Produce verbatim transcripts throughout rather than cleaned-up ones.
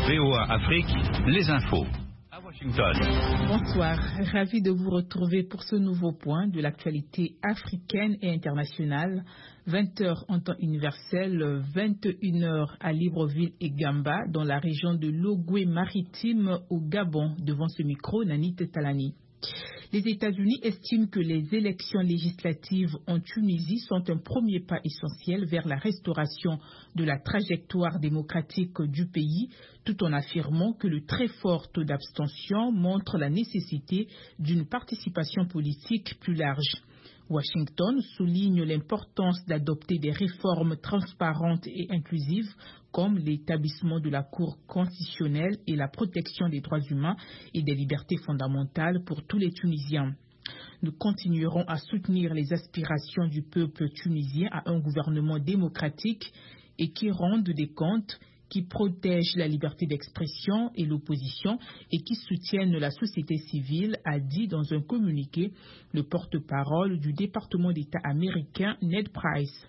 V O A Afrique, les infos. À Washington. Bonsoir, ravi de vous retrouver pour ce nouveau point de l'actualité africaine et internationale. vingt heures en temps universel, vingt et une heures à Libreville et Gamba, dans la région de l'Ogooué maritime au Gabon. Devant ce micro, Nanit Talani. Les États-Unis estiment que les élections législatives en Tunisie sont un premier pas essentiel vers la restauration de la trajectoire démocratique du pays, tout en affirmant que le très fort taux d'abstention montre la nécessité d'une participation politique plus large. Washington souligne l'importance d'adopter des réformes transparentes et inclusives comme l'établissement de la Cour constitutionnelle et la protection des droits humains et des libertés fondamentales pour tous les Tunisiens. Nous continuerons à soutenir les aspirations du peuple tunisien à un gouvernement démocratique et qui rende des comptes, qui protège la liberté d'expression et l'opposition et qui soutiennent la société civile, a dit dans un communiqué le porte-parole du département d'État américain Ned Price.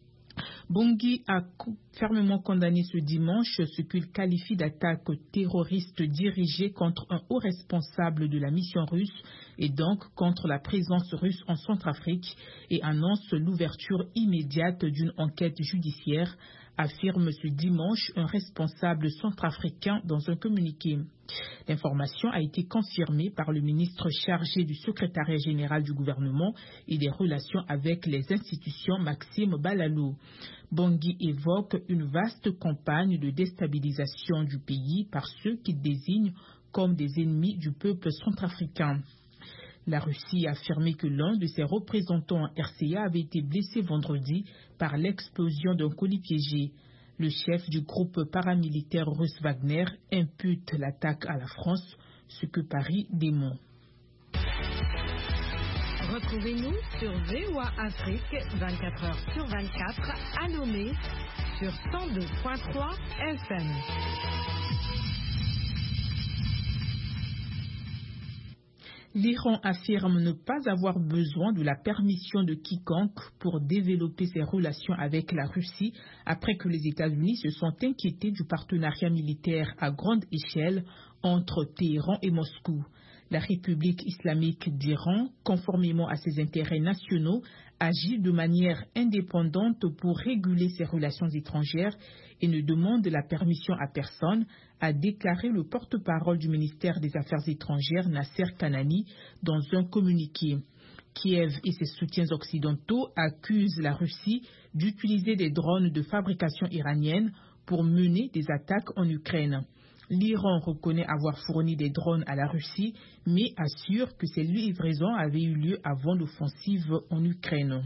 Bangui a fermement condamné ce dimanche ce qu'il qualifie d'attaque terroriste dirigée contre un haut responsable de la mission russe et donc contre la présence russe en Centrafrique et annonce l'ouverture immédiate d'une enquête judiciaire, affirme ce dimanche un responsable centrafricain dans un communiqué. L'information a été confirmée par le ministre chargé du secrétariat général du gouvernement et des relations avec les institutions, Maxime Balalou. Bangui évoque une vaste campagne de déstabilisation du pays par ceux qui désignent comme des ennemis du peuple centrafricain. La Russie a affirmé que l'un de ses représentants en R C A avait été blessé vendredi par l'explosion d'un colis piégé. Le chef du groupe paramilitaire russe Wagner impute l'attaque à la France, ce que Paris dément. Retrouvez-nous sur V O A Afrique vingt-quatre heures sur vingt-quatre à Lomé sur cent deux point trois F M. L'Iran affirme ne pas avoir besoin de la permission de quiconque pour développer ses relations avec la Russie après que les États-Unis se sont inquiétés du partenariat militaire à grande échelle entre Téhéran et Moscou. La République islamique d'Iran, conformément à ses intérêts nationaux, agit de manière indépendante pour réguler ses relations étrangères et ne demande la permission à personne, a déclaré le porte-parole du ministère des Affaires étrangères Nasser Kanani dans un communiqué. Kiev et ses soutiens occidentaux accusent la Russie d'utiliser des drones de fabrication iranienne pour mener des attaques en Ukraine. L'Iran reconnaît avoir fourni des drones à la Russie, mais assure que ces livraisons avaient eu lieu avant l'offensive en Ukraine.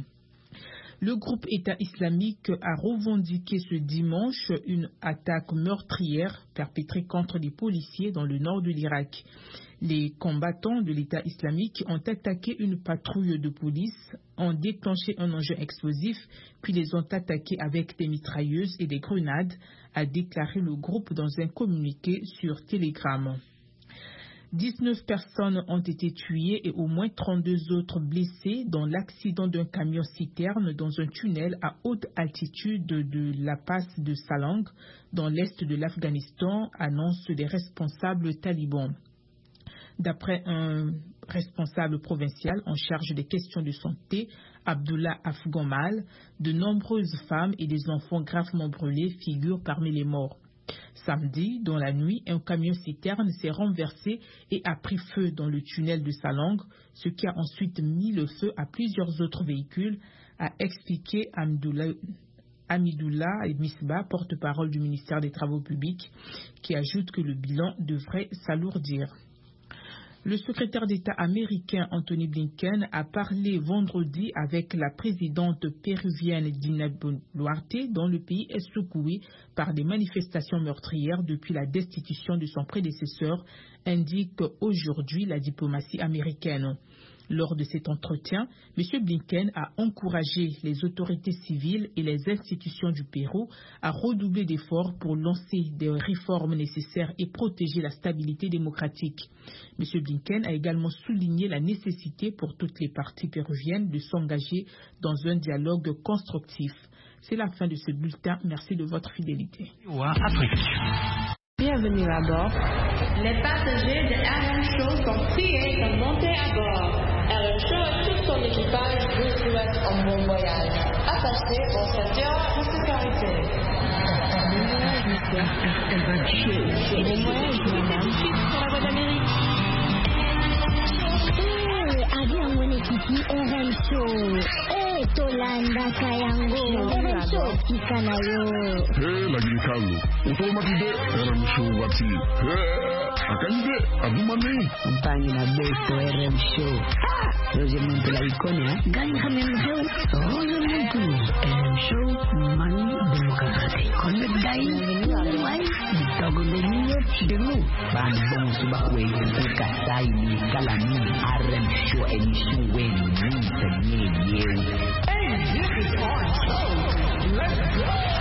Le groupe État islamique a revendiqué ce dimanche une attaque meurtrière perpétrée contre des policiers dans le nord de l'Irak. Les combattants de l'État islamique ont attaqué une patrouille de police, ont déclenché un engin explosif, puis les ont attaqués avec des mitrailleuses et des grenades, a déclaré le groupe dans un communiqué sur Telegram. dix-neuf personnes ont été tuées et au moins trente-deux autres blessées dans l'accident d'un camion-citerne dans un tunnel à haute altitude de la passe de Salang, dans l'est de l'Afghanistan, annoncent des responsables talibans. D'après un responsable provincial en charge des questions de santé, Abdullah Afghamal, de nombreuses femmes et des enfants gravement brûlés figurent parmi les morts. Samedi, dans la nuit, un camion-citerne s'est renversé et a pris feu dans le tunnel de Salang, ce qui a ensuite mis le feu à plusieurs autres véhicules, a expliqué Amdoullah, Amidoullah Misbah, porte-parole du ministère des Travaux publics, qui ajoute que le bilan devrait s'alourdir. Le secrétaire d'État américain Anthony Blinken a parlé vendredi avec la présidente péruvienne Dina Boluarte, dont le pays est secoué par des manifestations meurtrières depuis la destitution de son prédécesseur, indique aujourd'hui la diplomatie américaine. Lors de cet entretien, M. Blinken a encouragé les autorités civiles et les institutions du Pérou à redoubler d'efforts pour lancer des réformes nécessaires et protéger la stabilité démocratique. M. Blinken a également souligné la nécessité pour toutes les parties péruviennes de s'engager dans un dialogue constructif. C'est la fin de ce bulletin. Merci de votre fidélité. Bien bienvenue à bord. Les passagers de R M Show sont priés de monter à bord. R M Show et tout son équipage vous souhaitent un bon voyage. Attachez vos ceintures de sécurité. Bon voyage, monsieur. R M Show. Bon voyage, madame. Sur la voie d'Amérique. Avion mwenyekiti R M Show. Eh, Tolanda Kayango. R M Show fika nayo. Eh, lagi kalu. Otomatide R M Show wati. Eh, akanje abumane. Mpanyi na besto R M Show. Ah, Roger Muntu la ikonia. Gani kama mzee? Roger Muntu. R M Show mani demokrasi. Konde dai. Wai. Togo de niyo chidemu. Ban bon subakwe. Kuka sai ni kalami. R M Show emission when we say yeah. Hey, this is our show. Let's go.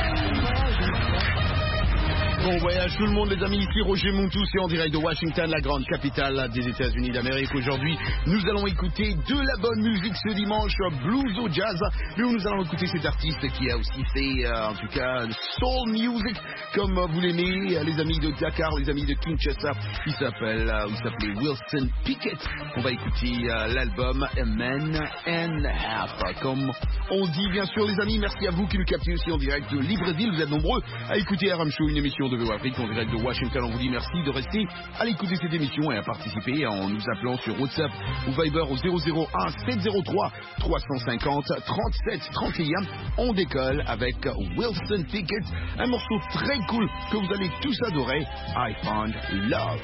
Bon voyage tout le monde les amis, ici Roger Montou, c'est en direct de Washington, la grande capitale des États-Unis d'Amérique. Aujourd'hui, nous allons écouter de la bonne musique ce dimanche, blues au jazz, mais nous allons écouter cet artiste qui a aussi fait, euh, en tout cas, soul music, comme vous l'aimez, les amis de Dakar, les amis de Kinshasa. Il s'appelle, euh, il s'appelait Wilson Pickett. On va écouter euh, l'album A Man and a Half. Comme on dit, bien sûr, les amis, merci à vous qui nous captez aussi en direct de Libreville. Vous êtes nombreux à écouter R M Show, une émission de V O Afrique en direct de Washington. On vous dit merci de rester à l'écoute de cette émission et à participer en nous appelant sur WhatsApp ou Viber au zéro zéro un sept zéro trois trois cent cinquante trente-sept trente et un. On décolle avec Wilson Pickett, un morceau très cool que vous allez tous adorer, I Found Love.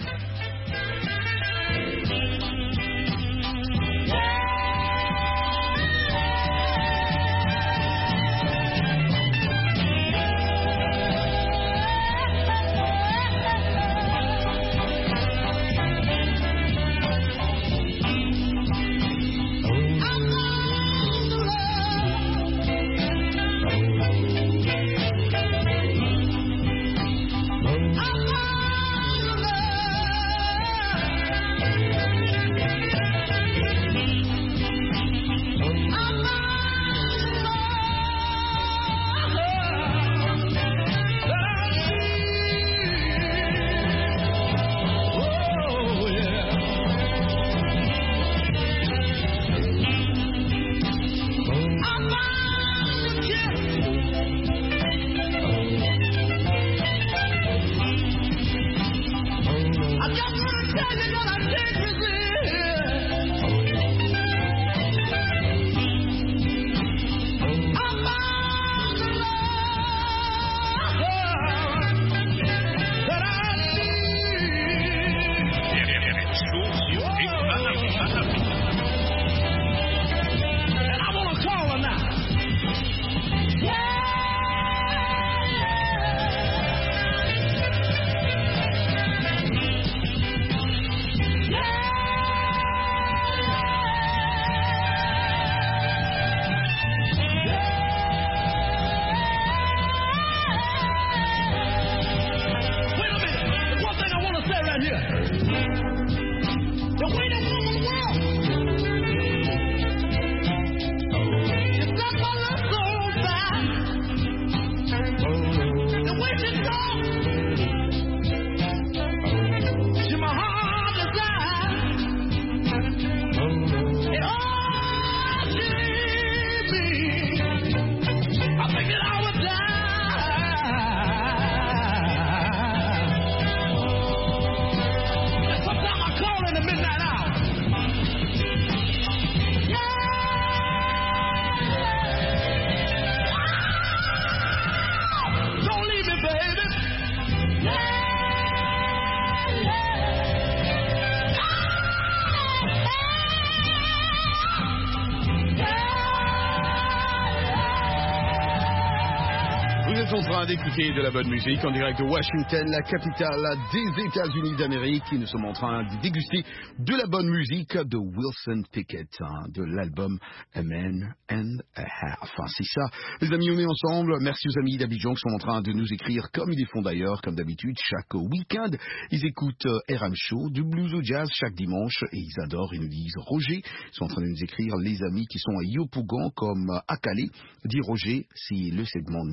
En train d'écouter de la bonne musique en direct de Washington, la capitale des États-Unis d'Amérique. Nous sommes en train de déguster de la bonne musique de Wilson Pickett, hein, de l'album A Man and a Half. Enfin, c'est ça, les amis, on est ensemble. Merci aux amis d'Abidjan qui sont en train de nous écrire, comme ils les font d'ailleurs, comme d'habitude, chaque week-end. Ils écoutent R M Show, du blues au jazz chaque dimanche, et ils adorent, ils nous disent Roger. Ils sont en train de nous écrire les amis qui sont à Yopougon, comme à Calais. Dit Roger, c'est le segment de musique que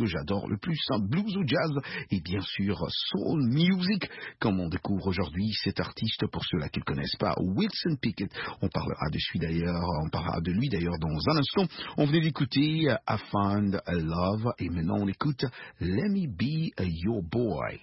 j'adore le plus, hein, blues ou jazz, et bien sûr soul music, comme on découvre aujourd'hui cet artiste, pour ceux-là qui ne le connaissent pas, Wilson Pickett. On parlera de lui d'ailleurs, on parlera de lui d'ailleurs dans un instant. On venait d'écouter I Found a Love, et maintenant on écoute Let Me Be Your Boy.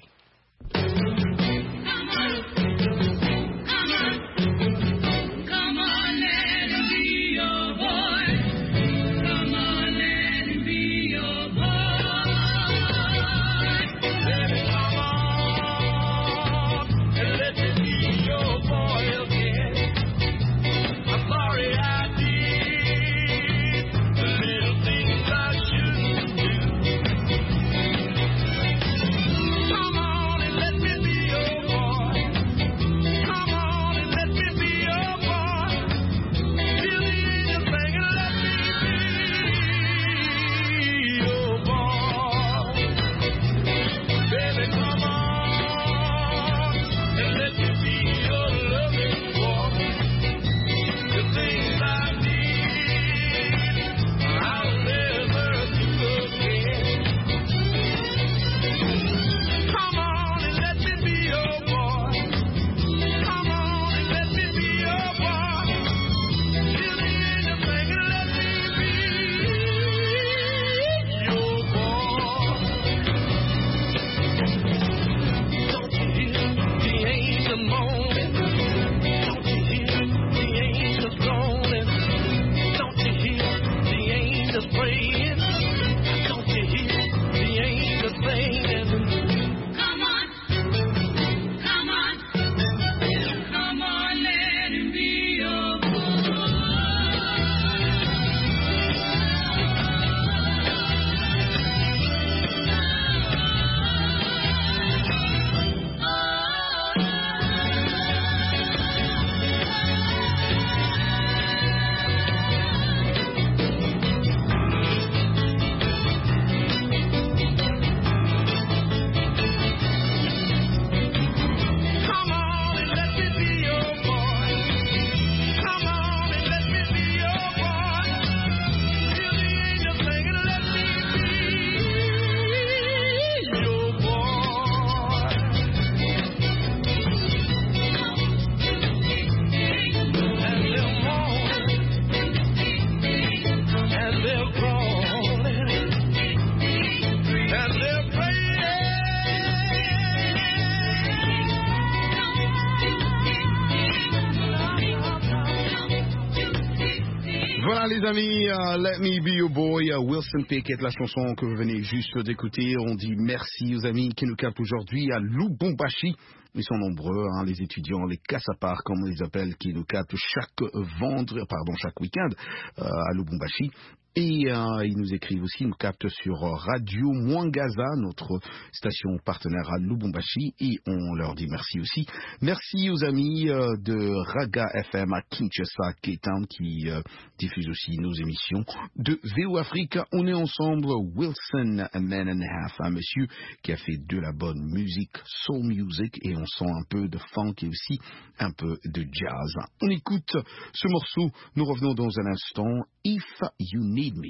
Les amis, uh, Let Me Be Your Boy, uh, Wilson Pickett, la chanson que vous venez juste d'écouter. On dit merci aux amis qui nous captent aujourd'hui à Lubumbashi. Ils sont nombreux, hein, les étudiants, les casse-à-part, comme on les appelle, qui nous captent chaque vendredi, pardon, chaque week-end euh, à Lubumbashi. Et euh, ils nous écrivent aussi, ils nous captent sur Radio Mwangaza, notre station partenaire à Lubumbashi, et on leur dit merci aussi. Merci aux amis euh, de Raga F M à Kinshasa, K-Town, qui euh, diffusent aussi nos émissions de V O Afrique. On est ensemble, Wilson, a man and a half, un monsieur qui a fait de la bonne musique, soul music, et on sent un peu de funk et aussi un peu de jazz. On écoute ce morceau, nous revenons dans un instant, If You Need Me.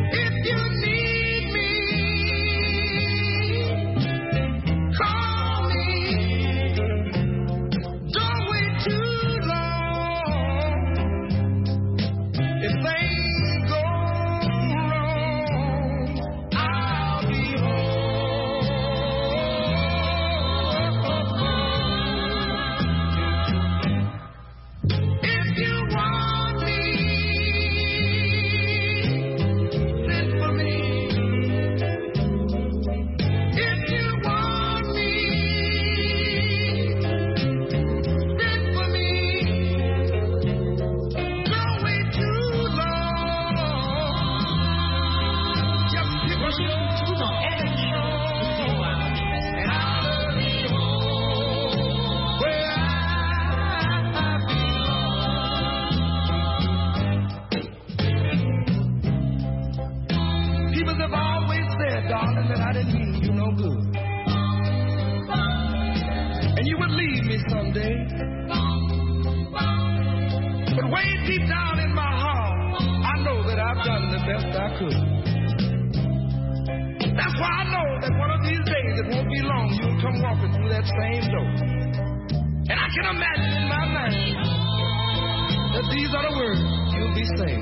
Call me. day. But way deep down in my heart, I know that I've done the best I could. That's why I know that one of these days, it won't be long, you'll come walking through that same door. And I can imagine in my mind that these are the words you'll be saying.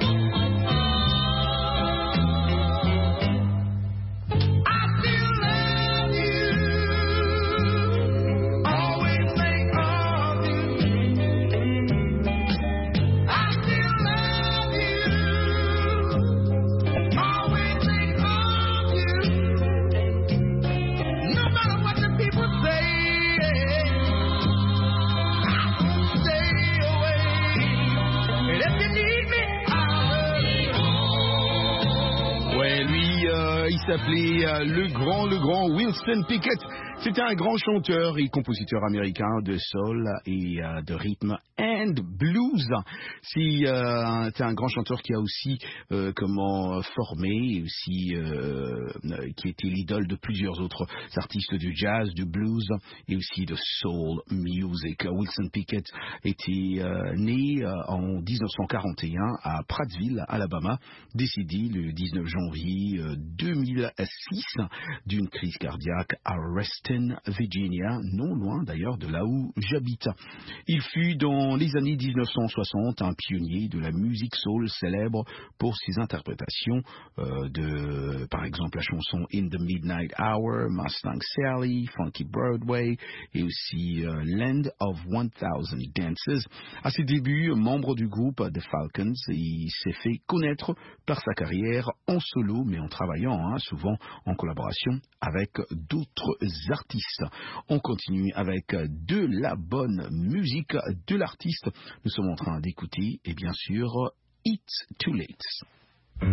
S'appelait euh, le grand, le grand Wilson Pickett. C'était un grand chanteur et compositeur américain de soul et euh, de rythme and blues. C'est euh, un grand chanteur qui a aussi euh, comment formé et aussi euh, qui était l'idole de plusieurs autres artistes du jazz, du blues et aussi de soul music. Wilson Pickett était euh, né euh, en dix-neuf cent quarante et un à Prattsville, Alabama, décédé le dix-neuf janvier euh, deux mille six d'une crise cardiaque à Reston, Virginia, non loin d'ailleurs de là où j'habite. Il fut dans les années dix-neuf cent soixante un pionnier de la musique soul célèbre pour ses interprétations euh, de, par exemple, la chanson In the Midnight Hour, Mustang Sally, Funky Broadway et aussi euh, Land of one thousand Dances. À ses débuts, membre du groupe The Falcons, il s'est fait connaître par sa carrière en solo, mais en travaillant hein, souvent en collaboration avec d'autres artistes. On continue avec de la bonne musique de l'artiste. Nous sommes en train d'écouter, et bien sûr, It's Too Late.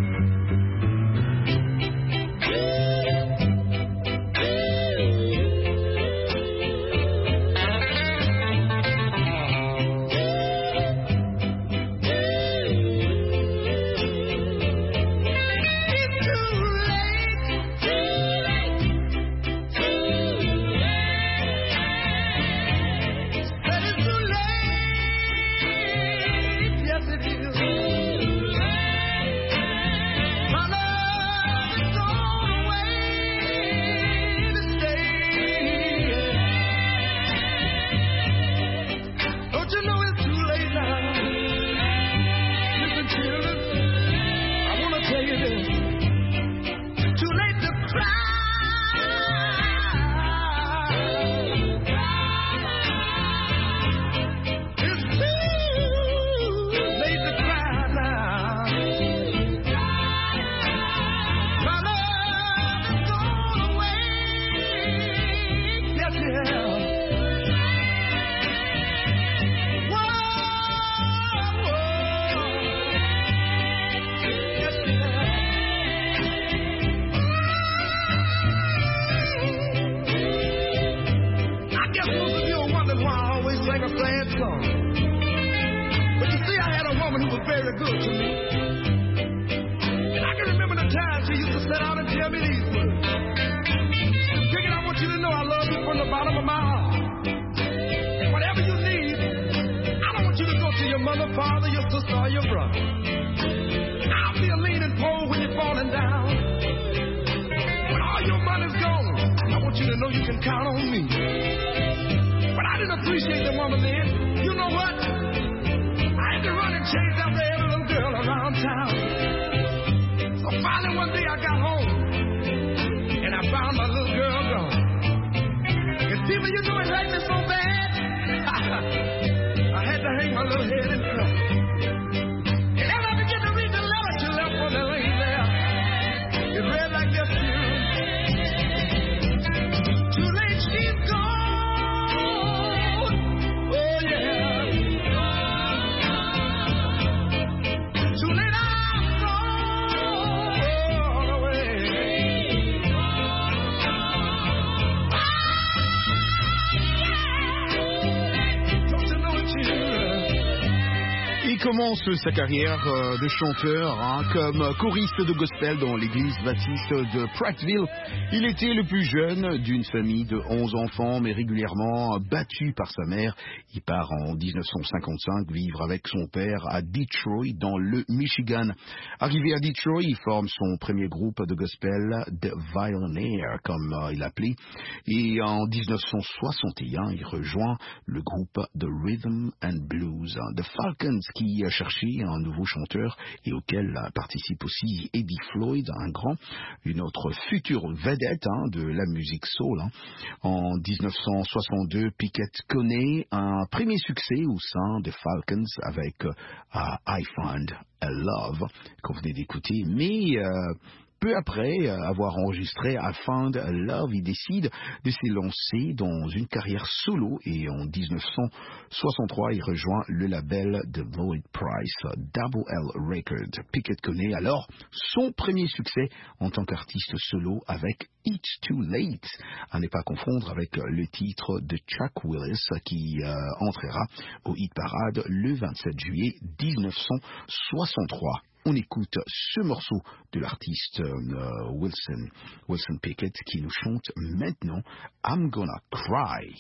commence sa carrière euh, de chanteur hein, comme choriste de gospel dans l'église baptiste de Prattville. Il était le plus jeune d'une famille de onze enfants, mais régulièrement battu par sa mère. Il part en dix-neuf cent cinquante-cinq vivre avec son père à Detroit, dans le Michigan. Arrivé à Detroit, il forme son premier groupe de gospel, The Violinaire, comme euh, il l'appelait. Et en dix-neuf cent soixante et un, il rejoint le groupe The Rhythm and Blues, The Falcons, qui cherchait un nouveau chanteur et auquel participe aussi Eddie Floyd, un grand, une autre future vedette hein, de la musique soul. Hein. En dix-neuf cent soixante-deux, Pickett connaît un premier succès au sein des Falcons avec euh, I Found a Love, qu'on venait d'écouter, mais euh, peu après avoir enregistré I Found a Love, il décide de s'élancer dans une carrière solo et en dix-neuf cent soixante-trois, il rejoint le label de Lloyd Price, Double L Records. Pickett connaît alors son premier succès en tant qu'artiste solo avec It's Too Late, à ne pas confondre avec le titre de Chuck Willis qui euh, entrera au hit parade le vingt-sept juillet dix-neuf cent soixante-trois. On écoute ce morceau de l'artiste euh, Wilson, Wilson Pickett, qui nous chante maintenant I'm Gonna Cry.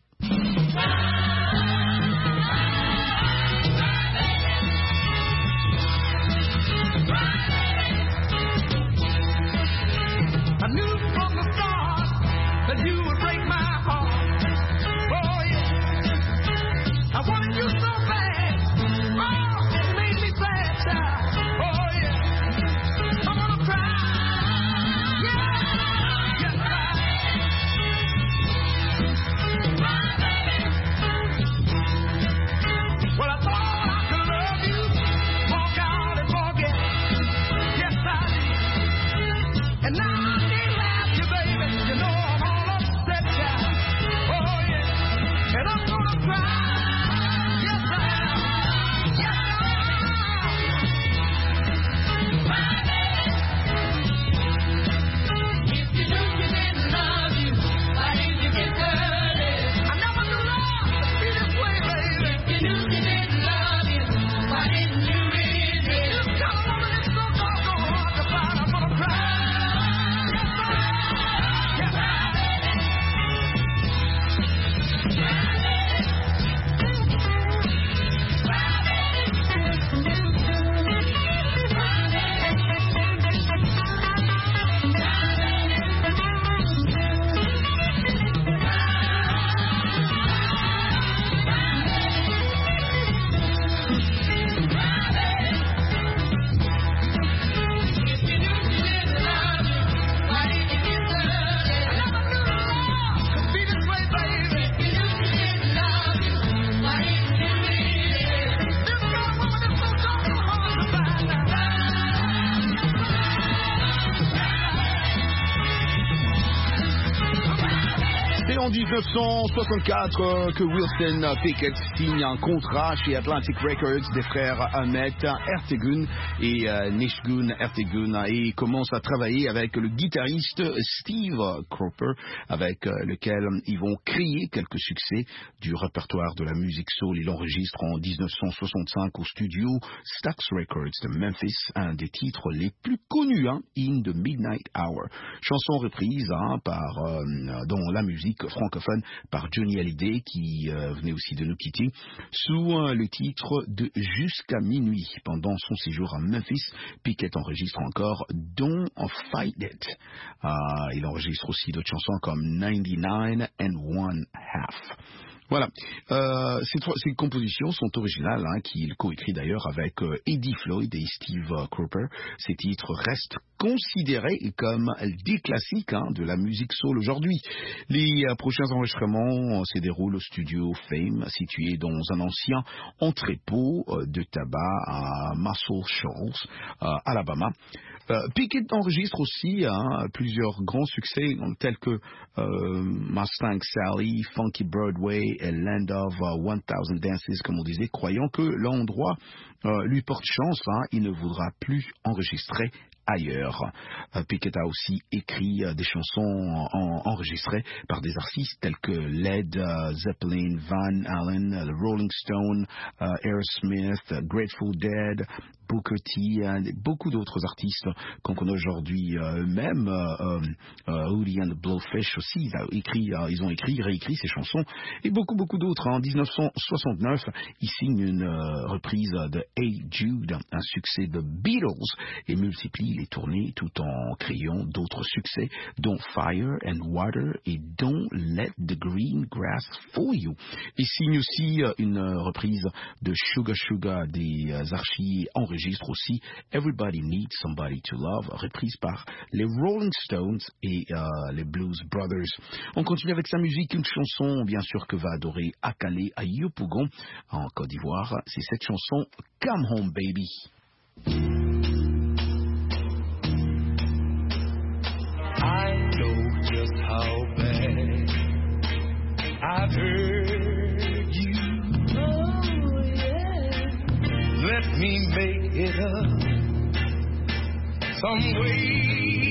I knew from the start that you would break my heart. Oh yeah, I wanted you so bad. Oh, it made me sad, child. En dix-neuf cent soixante-quatre que Wilson Pickett signe un contrat chez Atlantic Records des frères Ahmet Ertegun et euh, Nishgun Ertegun et commence à travailler avec le guitariste Steve Cropper, avec euh, lequel ils vont créer quelques succès du répertoire de la musique soul. Il enregistre en dix-neuf cent soixante-cinq au studio Stax Records de Memphis un des titres les plus connus, hein, In the Midnight Hour, chanson reprise hein, par euh, dans la musique francophone par Johnny Hallyday qui euh, venait aussi de nous quitter sous euh, le titre de Jusqu'à minuit. Pendant son séjour à Memphis, Pickett enregistre encore Don't Fight It. Euh, il enregistre aussi d'autres chansons comme ninety-nine and one half. Voilà, euh, ces, trois, ces compositions sont originales, hein, qu'il coécrit d'ailleurs avec euh, Eddie Floyd et Steve euh, Cropper. Ces titres restent considérés comme des classiques hein, de la musique soul aujourd'hui. Les euh, prochains enregistrements euh, se déroulent au studio Fame, situé dans un ancien entrepôt euh, de tabac à Muscle Shoals, euh, Alabama. Euh, Pickett enregistre aussi hein, plusieurs grands succès tels que euh, Mustang Sally, Funky Broadway et Land of uh, one thousand Dances, comme on disait, croyant que l'endroit euh, lui porte chance, hein, il ne voudra plus enregistrer ailleurs. Euh, Pickett a aussi écrit euh, des chansons en, en, enregistrées par des artistes tels que Led uh, Zeppelin, Van Halen, uh, The Rolling Stone, uh, Aerosmith, uh, Grateful Dead, Booker T, hein, beaucoup d'autres artistes qu'on connaît aujourd'hui, euh, même euh, euh, Hootie and the Blowfish aussi, ils, a écrit, euh, ils ont écrit, réécrit ces chansons, et beaucoup, beaucoup d'autres. En dix-neuf cent soixante-neuf, ils signent une euh, reprise de Hey Jude, un succès de Beatles, et multiplient les tournées tout en créant d'autres succès, dont Fire and Water et Don't Let the Green Grass Fool You. Ils signent aussi euh, une euh, reprise de Sugar Sugar des euh, archives enregistrées aussi Everybody Needs Somebody to Love, reprise par les Rolling Stones et euh, les Blues Brothers. On continue avec sa musique, une chanson bien sûr que va adorer Akale à Yopougon en Côte d'Ivoire. C'est cette chanson Come Home Baby. I know just how bad I've hurt you. Oh, yeah. Let me make it up some way.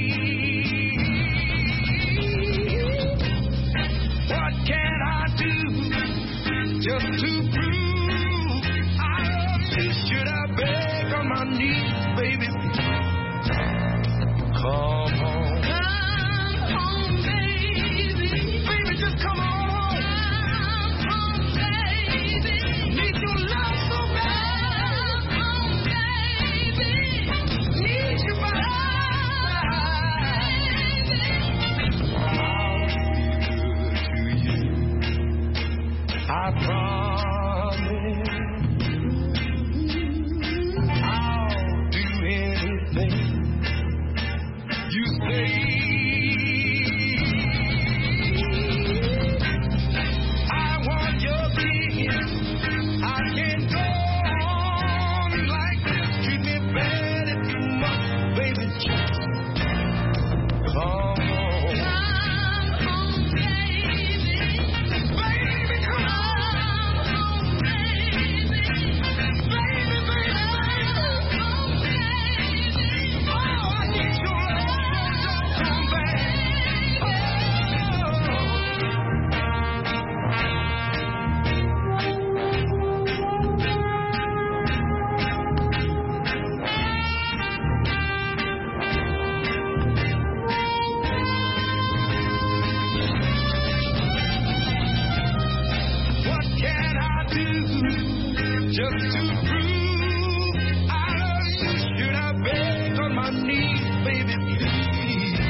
What can I do just to prove I love you? Should I beg on my knees, baby? Come home. Come home, baby. Baby, just come on. Come home, baby. Need your love so bad. Come home, baby. Need you by. I'll be good to you. I promise. I'll do anything you say. I want your being. I can't go on like this. Treat me bad if you must, baby. Just come on. Come home, baby. Baby, come on. Baby, baby, baby, come home, baby. Oh, I need your love. Come back. Oh. What can I do just to prove I love you? Should I beg on my knees, baby, please?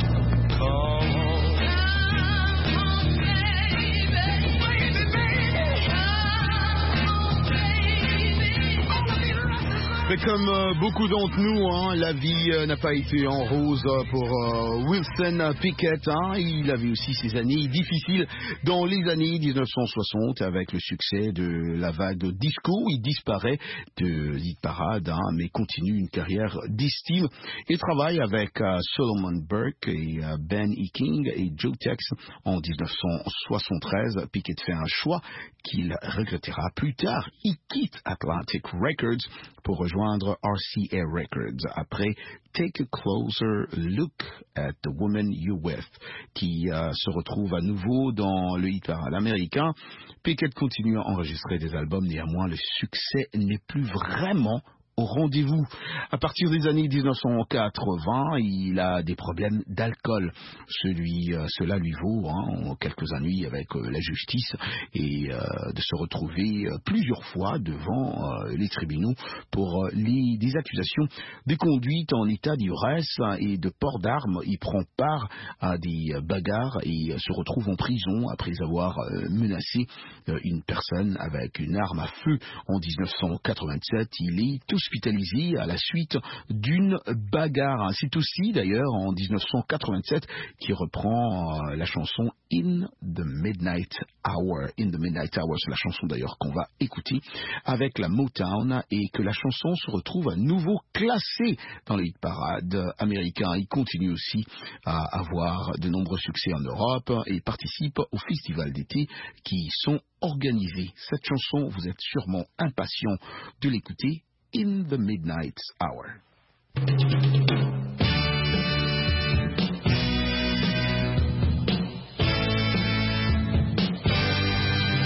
Come home. Come home, baby. Baby, baby. Come home, baby. All of you right. Mais comme euh, beaucoup d'entre nous, hein, la vie euh, n'a pas été en rose pour euh, Wilson Pickett. Hein. Il avait aussi ses années difficiles dans les années dix-neuf cent soixante avec le succès de la vague de disco. Il disparaît de hit parade, hein, mais continue une carrière d'estime et travaille avec euh, Solomon Burke et euh, Ben E. King et Joe Tex en dix-neuf cent soixante-treize. Pickett fait un choix qu'il regrettera plus tard. Il quitte Atlantic Records pour rejoindre R C A Records après Take a Closer Look at the Woman You're With, qui euh, se retrouve à nouveau dans le hit parade américain. Pickett continue à enregistrer des albums, néanmoins le succès n'est plus vraiment au rendez-vous. À partir des années dix-neuf cent quatre-vingts, il a des problèmes d'alcool. Celui, euh, cela lui vaut hein, quelques ennuis avec euh, la justice et euh, de se retrouver euh, plusieurs fois devant euh, les tribunaux pour euh, les, des accusations de conduite en état d'ivresse et de port d'armes. Il prend part à des bagarres et euh, se retrouve en prison après avoir euh, menacé euh, une personne avec une arme à feu en dix-neuf cent quatre-vingt-sept. Il est hospitalisé à la suite d'une bagarre. C'est aussi d'ailleurs en dix-neuf cent quatre-vingt-sept qu'il reprend euh, la chanson In the Midnight Hour. In the Midnight Hour, c'est la chanson d'ailleurs qu'on va écouter avec la Motown et que la chanson se retrouve à nouveau classée dans les hit parades américains. Il continue aussi à avoir de nombreux succès en Europe et participe aux festivals d'été qui sont organisés. Cette chanson, vous êtes sûrement impatient de l'écouter. In the Midnight Hour. Thank you.